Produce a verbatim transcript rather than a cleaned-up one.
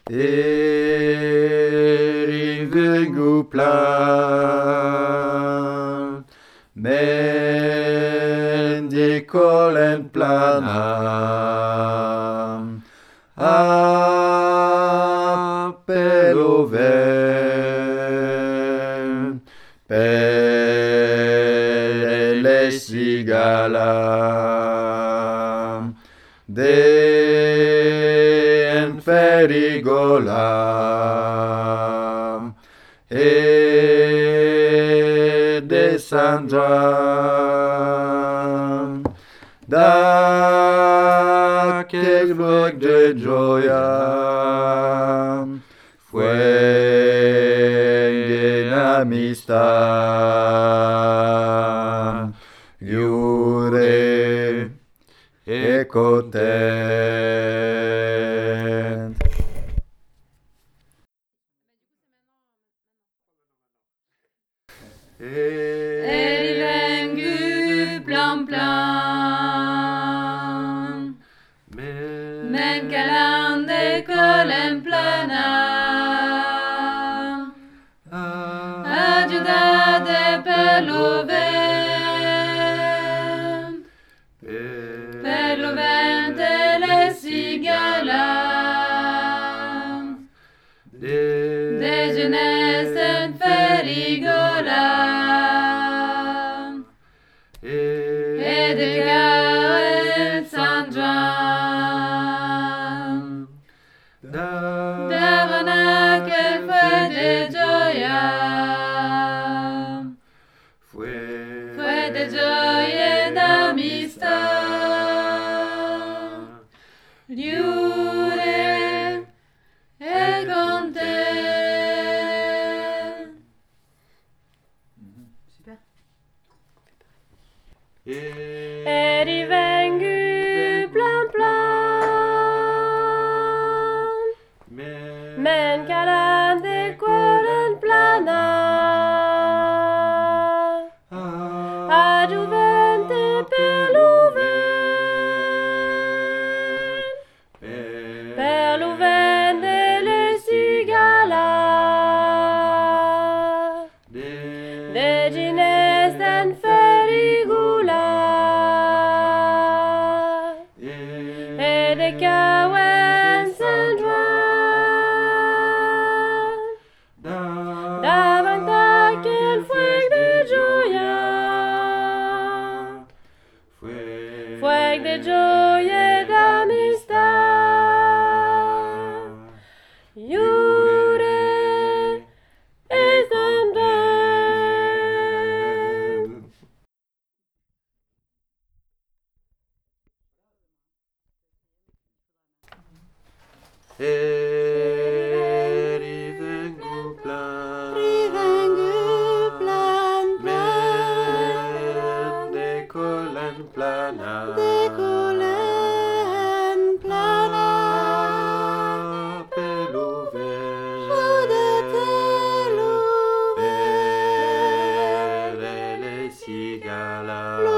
Erivengu plan, men decolen plana, appello ven, per le sigala, de ferigola, e de Sandra, da que luego de joya, fue en amistad, lloré e content. Erivengu plan plan, men calande colen plana, aggiudate per lo ven, per lo vente le sigala, de jeunesse en ferigola, et de Gaël Sandra, davana que fue de joya, fue de joya y de amistad, libre et content. Super. Erivengu plan plan, men calande colen plana, adjuvente per l'uven, per l'uven de le sigala, de gines den ferigula, e de Gawen Sandra, davanta que el fuego de joya, fuego de joya y de amistad, lloré et content. Erivengu plan, Erivengu plan men decolen plana, decolen plana, appello ven, giudate per le sigala.